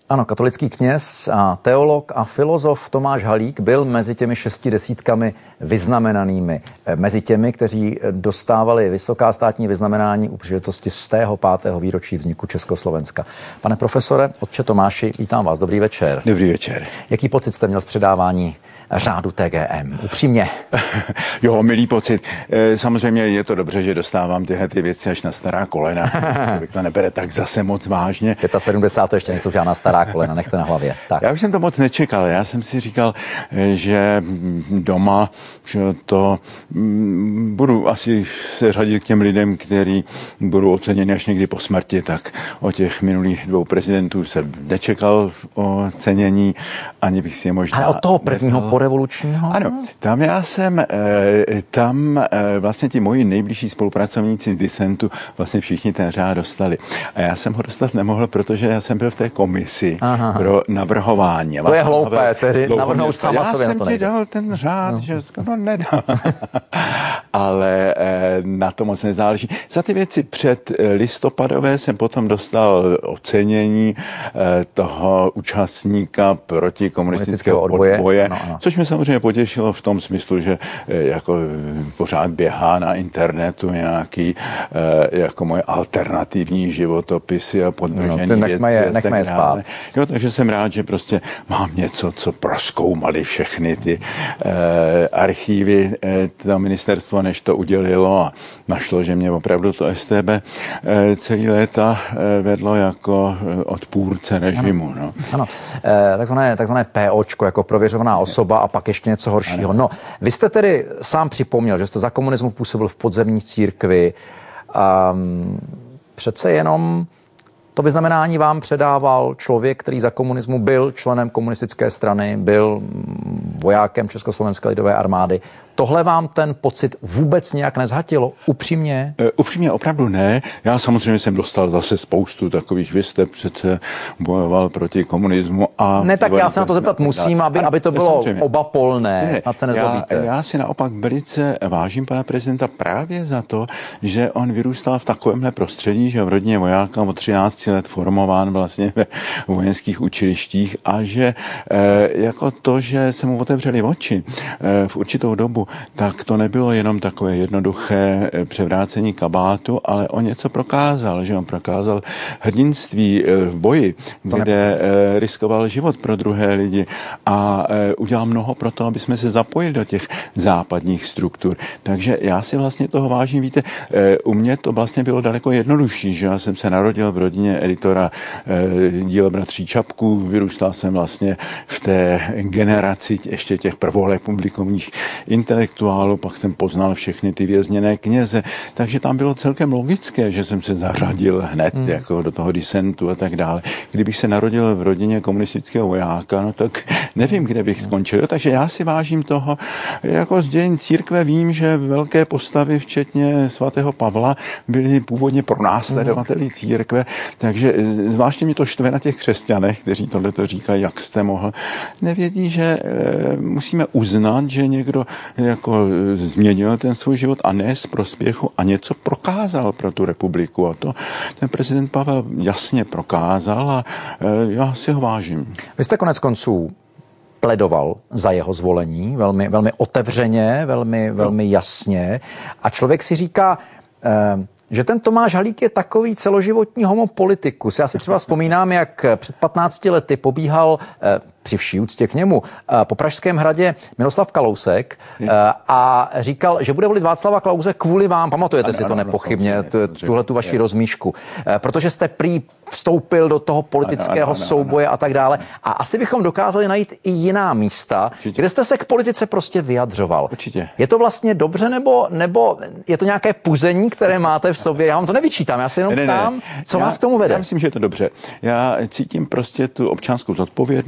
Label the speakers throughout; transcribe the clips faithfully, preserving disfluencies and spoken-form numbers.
Speaker 1: Ano, katolický kněz a teolog a filozof Tomáš Halík byl mezi těmi šesti desítkami vyznamenanými. Mezi těmi, kteří dostávali vysoká státní vyznamenání u příležitosti stého pátého výročí vzniku Československa. Pane profesore, otče Tomáši, vítám vás. Dobrý večer.
Speaker 2: Dobrý večer.
Speaker 1: Jaký pocit jste měl z předávání řádu T G M? Upřímně.
Speaker 2: Jo, milý pocit. Samozřejmě je to dobře, že dostávám tyhle ty věci až na stará kolena. Člověk to nebere tak zase moc vážně.
Speaker 1: sedmdesát pět to ještě nejsou žádná stará kolena, nechte na hlavě. Tak.
Speaker 2: Já už jsem to moc nečekal. Já jsem si říkal, že doma, že to budu asi se řadit k těm lidem, kteří budou oceněni až někdy po smrti, tak o těch minulých dvou prezidentů jsem nečekal o cenění, ani bych si je možná...
Speaker 1: Ale od toho prvního porevolučního?
Speaker 2: Ano, tam já jsem, tam vlastně ti moji nejbližší spolupracovníci z disentu vlastně všichni ten řád dostali. A já jsem ho dostat nemohl, protože já jsem byl v té komisi Aha. pro navrhování.
Speaker 1: To je hloupé, tedy navrhnout sama sobě.
Speaker 2: Já jsem ti dal ten řád, no. že no nedal. Ale na to moc nezáleží. Za ty věci před listopadové jsem potom dostal ocenění toho účastníka proti komunistického odboje, odboje no, no. což mě samozřejmě potěšilo v tom smyslu, že jako pořád běhá na internetu nějaký jako moje alternativní životopisy a podvržený
Speaker 1: no,
Speaker 2: věci.
Speaker 1: Nechme je, nechme je spát.
Speaker 2: Jo, takže jsem rád, že prostě mám něco, co prozkoumali všechny ty eh, archívy eh, to ministerstvo, než to udělilo a našlo, že mě opravdu to S T B eh, celý léta eh, vedlo jako eh, odpůrce režimu.
Speaker 1: Ano,
Speaker 2: no.
Speaker 1: ano. Eh, takzvané, takzvané POčko, jako prověřovaná osoba a pak ještě něco horšího. Ano. No, vy jste tedy sám připomněl, že jste za komunismu působil v podzemní církvi. Um, přece jenom to vyznamenání vám předával člověk, který za komunismu byl členem komunistické strany, byl vojákem Československé lidové armády. Tohle vám ten pocit vůbec nějak nezhatilo? Upřímně?
Speaker 2: E, upřímně opravdu ne. Já samozřejmě jsem dostal zase spoustu takových, vy jste přece bojoval proti komunismu. A
Speaker 1: ne, tak já se na to zeptat musím, aby, aby to bylo obapolné.
Speaker 2: Ne,
Speaker 1: snad se nezlobíte.
Speaker 2: Já, já si naopak velice vážím pana prezidenta právě za to, že on vyrůstal v takovémhle prostředí, že v rodině vojáka od třinácti let formován vlastně ve vojenských učilištích a že e, jako to, že se mu otevřeli oči e, v určitou dobu, tak to nebylo jenom takové jednoduché převrácení kabátu, ale on něco prokázal, že on prokázal hrdinství v boji, kde riskoval život pro druhé lidi a udělal mnoho pro to, aby jsme se zapojili do těch západních struktur. Takže já si vlastně toho vážím. Víte, u mě to vlastně bylo daleko jednodušší, že já jsem se narodil v rodině editora díla bratří Čapků, vyrůstal jsem vlastně v té generaci ještě těch prvorepublikovních intelektuálů, pak jsem poznal všechny ty vězněné kněze, takže tam bylo celkem logické, že jsem se zařadil hned hmm. jako do toho disentu a tak dále. Kdybych se narodil v rodině komunistického vojáka, no tak nevím, kde bych skončil. Takže já si vážím toho, jako z dějin církve vím, že velké postavy, včetně svatého Pavla, byli původně pronásledovateli církve, takže zvláště mi to štve na těch křesťanech, kteří tohleto říkají, jak jste mohl. Nevědí, že e, musíme uznat, že někdo jako změnil ten svůj život a ne z prospěchu a něco prokázal pro tu republiku. A to ten prezident Pavel jasně prokázal a e, já si ho vážím.
Speaker 1: Vy jste konec konců pledoval za jeho zvolení velmi, velmi otevřeně, velmi, velmi jasně a člověk si říká, e, že ten Tomáš Halík je takový celoživotní homopolitikus. Já si třeba vzpomínám, jak před patnácti lety pobíhal eh, při vší úctě k němu eh, po Pražském hradě Miroslav Kalousek eh, a říkal, že bude volit Václava Klause kvůli vám. Pamatujete ano, si to ano, nepochybně, tuhle tu vaši rozmíšku. Eh, protože jste prý vstoupil do toho politického ano, ano, ano, souboje ano. a tak dále. A asi bychom dokázali najít i jiná místa, Určitě. kde jste se k politice prostě vyjadřoval.
Speaker 2: Určitě.
Speaker 1: Je to vlastně dobře, nebo, nebo je to nějaké puzení, které máte v sobě? Já vám to nevyčítám, já se jenom ptám, co
Speaker 2: já,
Speaker 1: vás k tomu vede.
Speaker 2: Já myslím, že je to dobře. Já cítím prostě tu občanskou zodpovědnost.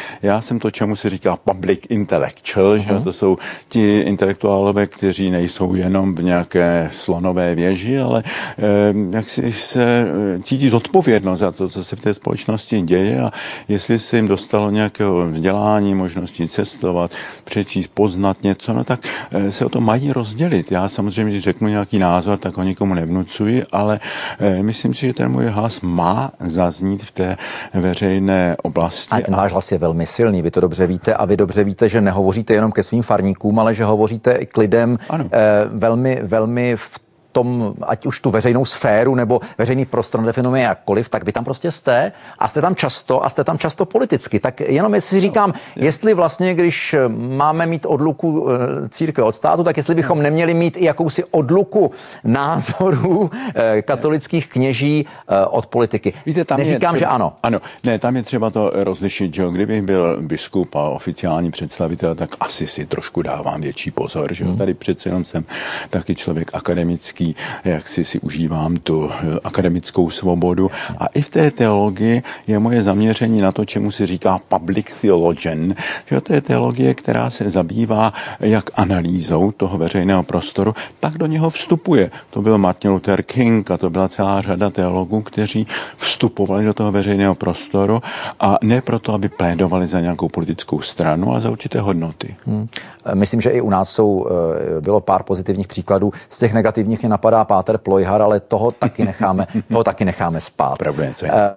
Speaker 2: Já jsem to, čemu se říká public intellectual, uh-huh. že to jsou ti intelektuálové, kteří nejsou jenom v nějaké slonové věži, ale eh, jak si se cítí zodpovědnost za to, co se v té společnosti děje a jestli se jim dostalo nějakého vzdělání, možnosti cestovat, přečíst, poznat něco, no tak eh, se o to mají rozdělit. Já samozřejmě, když řeknu nějaký názor, tak ho nikomu nevnucuji, ale eh, myslím si, že ten můj hlas má zaznít v té veřejné oblasti.
Speaker 1: A váš hlas je velmi silný, vy to dobře víte a vy dobře víte, že nehovoříte jenom ke svým farníkům, ale že hovoříte i k lidem eh, velmi, velmi v tom, ať už tu veřejnou sféru nebo veřejný prostor definujeme jakkoliv, tak vy tam prostě jste a jste tam často a jste tam často politicky. Tak jenom jestli si říkám, jestli vlastně, když máme mít odluku církve od státu, tak jestli bychom neměli mít i jakousi odluku názorů katolických kněží od politiky. Víte, tam Neříkám,
Speaker 2: třeba,
Speaker 1: že ano.
Speaker 2: Ano, ne, tam je třeba to rozlišit, že kdybych byl biskup a oficiální představitel, tak asi si trošku dávám větší pozor, že hmm. tady přece jenom jsem taky člověk akademický, jak si si užívám tu akademickou svobodu. A i v té teologii je moje zaměření na to, čemu se říká public theologian. Že to je teologie, která se zabývá jak analýzou toho veřejného prostoru, tak do něho vstupuje. To byl Martin Luther King a to byla celá řada teologů, kteří vstupovali do toho veřejného prostoru a ne proto, aby plédovali za nějakou politickou stranu, ale za určité hodnoty. Hmm.
Speaker 1: Myslím, že i u nás jsou, bylo pár pozitivních příkladů. Z těch negativních mě napadá páter Plojhar, ale toho taky necháme, toho taky necháme spát.
Speaker 2: Pravda,